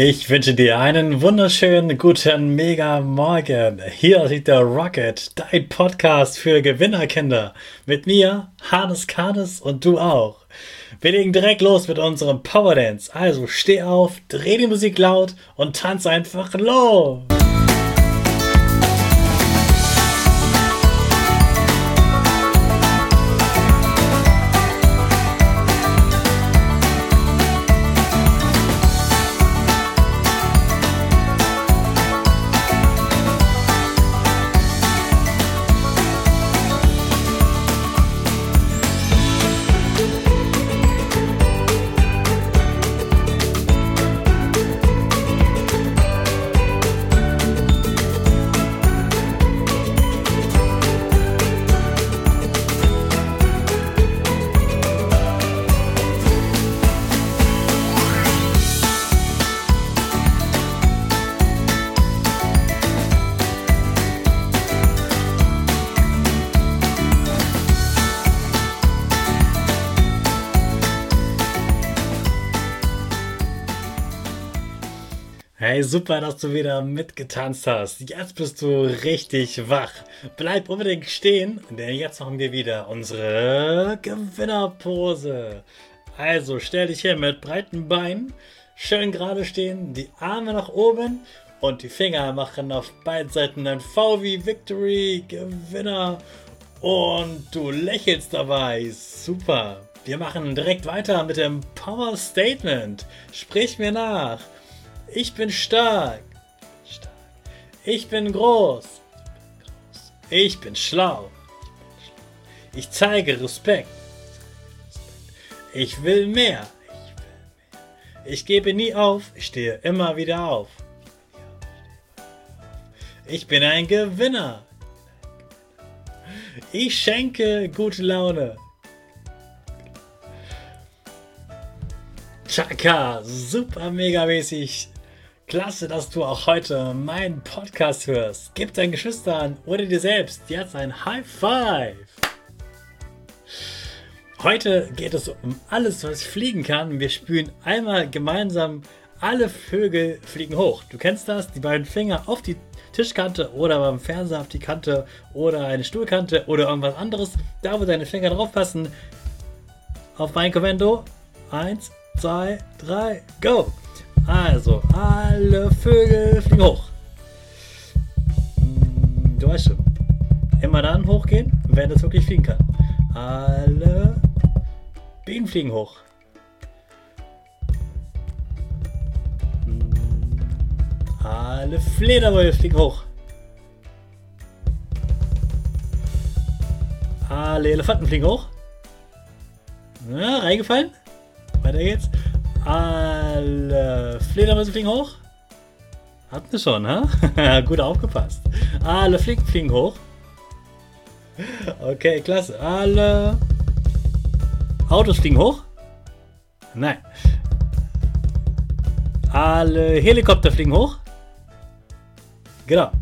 Ich wünsche dir einen wunderschönen guten Mega Morgen. Hier sieht der Rocket, dein Podcast für Gewinnerkinder. Mit mir, Hannes Karnes und du auch. Wir legen direkt los mit unserem Power Dance. Also steh auf, dreh die Musik laut und tanz einfach los. Hey, super, dass du wieder mitgetanzt hast. Jetzt bist du richtig wach. Bleib unbedingt stehen, denn jetzt machen wir wieder unsere Gewinnerpose. Also stell dich hin mit breiten Beinen, schön gerade stehen, die Arme nach oben und die Finger machen auf beiden Seiten ein V wie Victory, Gewinner, und du lächelst dabei. Super. Wir machen direkt weiter mit dem Power Statement. Sprich mir nach. Ich bin stark. Ich bin groß. Ich bin schlau. Ich zeige Respekt. Ich will mehr. Ich gebe nie auf. Ich stehe immer wieder auf. Ich bin ein Gewinner. Ich schenke gute Laune. Chaka, super mega mäßig. Klasse, dass du auch heute meinen Podcast hörst. Gib deinen Geschwistern oder dir selbst jetzt ein High Five. Heute geht es um alles, was fliegen kann. Wir spülen einmal gemeinsam, alle Vögel fliegen hoch. Du kennst das, die beiden Finger auf die Tischkante oder beim Fernseher auf die Kante oder eine Stuhlkante oder irgendwas anderes. Da, wo deine Finger drauf passen. Auf mein Kommando. 1, 2, 3, go! Also, alle Vögel fliegen hoch. Du weißt schon. Immer dann hochgehen, wenn es wirklich fliegen kann. Alle Bienen fliegen hoch. Alle Fledermäuse fliegen hoch. Alle Elefanten fliegen hoch. Ja, reingefallen. Weiter geht's. Alle Fledermäuse fliegen hoch. Habt ihr schon, ha? Gut aufgepasst. Alle Fliegen fliegen hoch. Okay, klasse. Alle Autos fliegen hoch. Nein. Alle Helikopter fliegen hoch. Genau.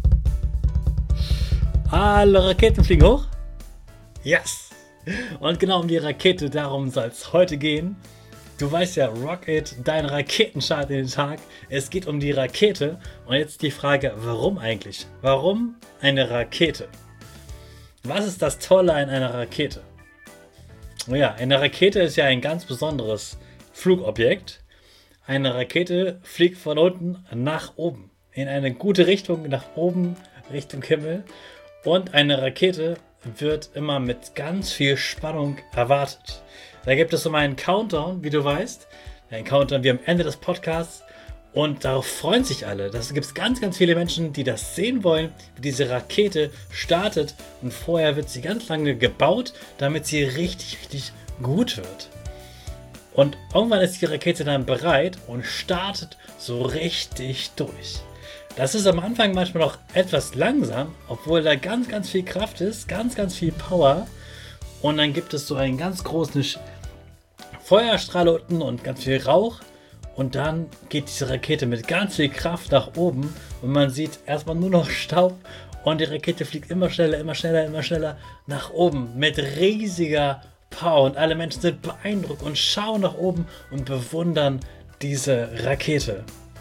Alle Raketen fliegen hoch. Yes. Und genau um die Rakete, darum soll es heute gehen. Du weißt ja, Rocket, dein Raketenstart in den Tag. Es geht um die Rakete. Und jetzt die Frage, warum eigentlich? Warum eine Rakete? Was ist das Tolle an einer Rakete? Ja, eine Rakete ist ja ein ganz besonderes Flugobjekt. Eine Rakete fliegt von unten nach oben. In eine gute Richtung, nach oben, Richtung Himmel. Und eine Rakete wird immer mit ganz viel Spannung erwartet. Da gibt es immer einen Countdown, wie du weißt. Einen Countdown wie am Ende des Podcasts. Und darauf freuen sich alle. Da gibt es ganz, ganz viele Menschen, die das sehen wollen, wie diese Rakete startet. Und vorher wird sie ganz lange gebaut, damit sie richtig, richtig gut wird. Und irgendwann ist die Rakete dann bereit und startet so richtig durch. Das ist am Anfang manchmal noch etwas langsam, obwohl da ganz, ganz viel Kraft ist, ganz, ganz viel Power. Und dann gibt es so einen ganz großen Feuerstrahl unten und ganz viel Rauch. Und dann geht diese Rakete mit ganz viel Kraft nach oben und man sieht erstmal nur noch Staub und die Rakete fliegt immer schneller, immer schneller, immer schneller nach oben mit riesiger Power. Und alle Menschen sind beeindruckt und schauen nach oben und bewundern diese Rakete.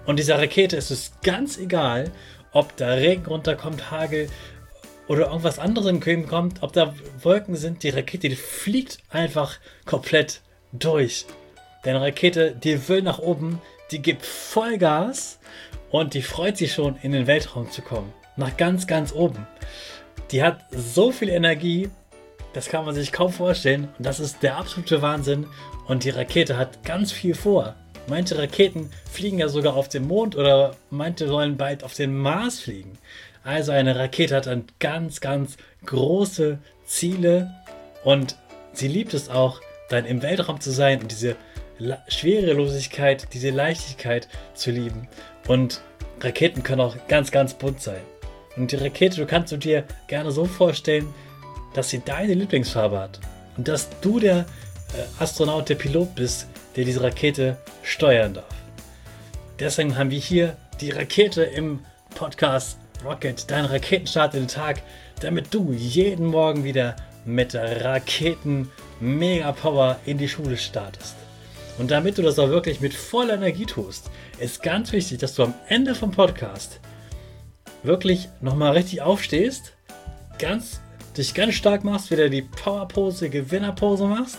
Und dieser Rakete ist es ganz egal, ob da Regen runterkommt, Hagel oder irgendwas anderes in Köln kommt, ob da Wolken sind. Die Rakete, die fliegt einfach komplett durch. Deine Rakete, die will nach oben, die gibt Vollgas und die freut sich schon, in den Weltraum zu kommen. Nach ganz, ganz oben. Die hat so viel Energie, das kann man sich kaum vorstellen. Und das ist der absolute Wahnsinn. Und die Rakete hat ganz viel vor. Manche Raketen fliegen ja sogar auf den Mond oder manche wollen bald auf den Mars fliegen. Also eine Rakete hat dann ganz, ganz große Ziele und sie liebt es auch, dann im Weltraum zu sein und diese Schwerelosigkeit, diese Leichtigkeit zu lieben. Und Raketen können auch ganz, ganz bunt sein. Und die Rakete, du kannst dir gerne so vorstellen, dass sie deine Lieblingsfarbe hat und dass du der Astronaut, der Pilot bist, der diese Rakete steuern darf. Deswegen haben wir hier die Rakete im Podcast Rocket, dein Raketenstart in den Tag, damit du jeden Morgen wieder mit Raketen-Mega-Power in die Schule startest. Und damit du das auch wirklich mit voller Energie tust, ist ganz wichtig, dass du am Ende vom Podcast wirklich nochmal richtig aufstehst, dich ganz stark machst, wieder die Powerpose, Gewinnerpose machst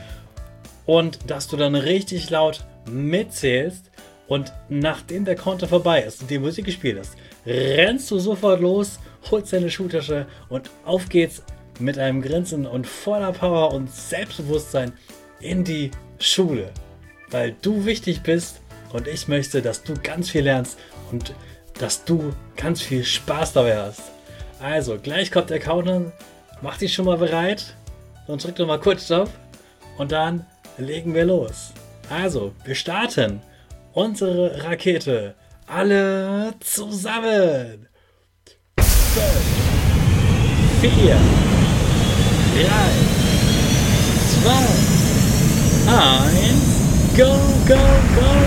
und dass du dann richtig laut mitzählst und nachdem der Counter vorbei ist und die Musik gespielt ist, rennst du sofort los, holst deine Schultasche und auf geht's mit einem Grinsen und voller Power und Selbstbewusstsein in die Schule, weil du wichtig bist und ich möchte, dass du ganz viel lernst und dass du ganz viel Spaß dabei hast. Also, gleich kommt der Countdown, mach dich schon mal bereit und drück doch mal kurz Stopp und dann legen wir los. Also, wir starten unsere Rakete. Alle zusammen. 5, 4, 3, 2, 1, go, go, go!